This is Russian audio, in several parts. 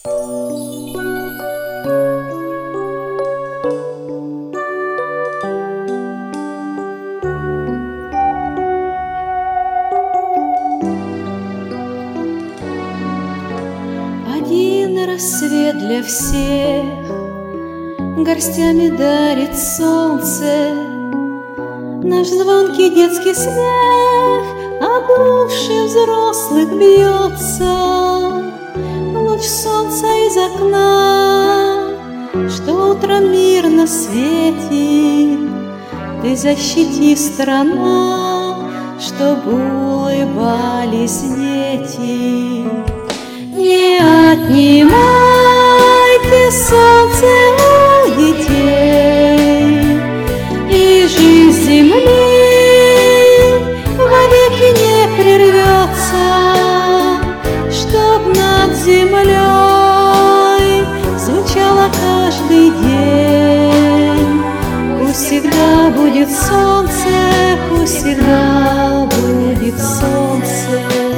Один рассвет для всех горстями дарит солнце. Наш звонкий детский смех о душе взрослых бьется. Луч солнца из окна, что утром мирно светит. Ты защити, страна, чтоб улыбались дети. Не отнимайте солнце у детей, и жизнь земли вовеки не прервется, чтоб над землей звучало каждый день. Пусть всегда будет солнце, пусть всегда будет солнце.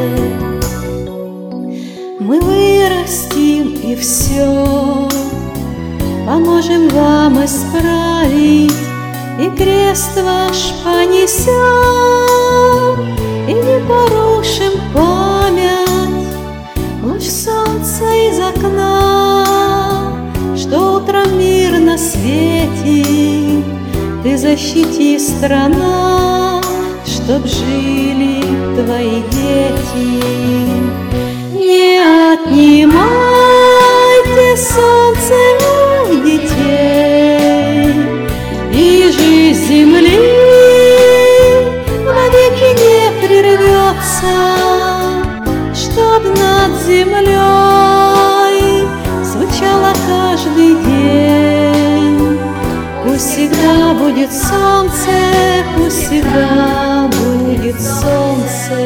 Мы вырастим и все поможем вам исправить, и крест ваш понесем, и не порушим память. Луч солнца из окна, что утром мирно светит. Ты защити, страна, чтоб жили твои дети. Не отнимайте солнце у детей, и жизнь земли вовеки не прервется, чтоб над землей звучало каждый день. Пусть всегда будет солнце, пусть всегда будет солнце.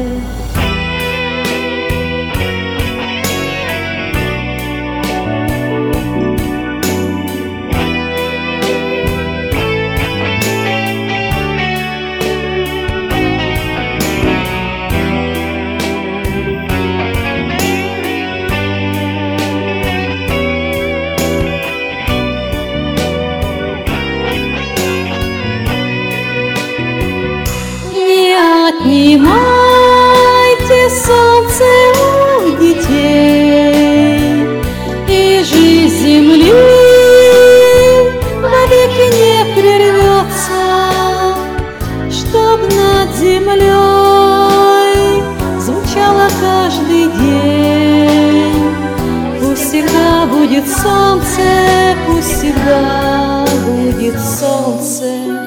Отнимайте солнце у детей, и жизнь земли вовеки не прервется, чтоб над землей звучало каждый день. Пусть всегда будет солнце, пусть всегда будет солнце.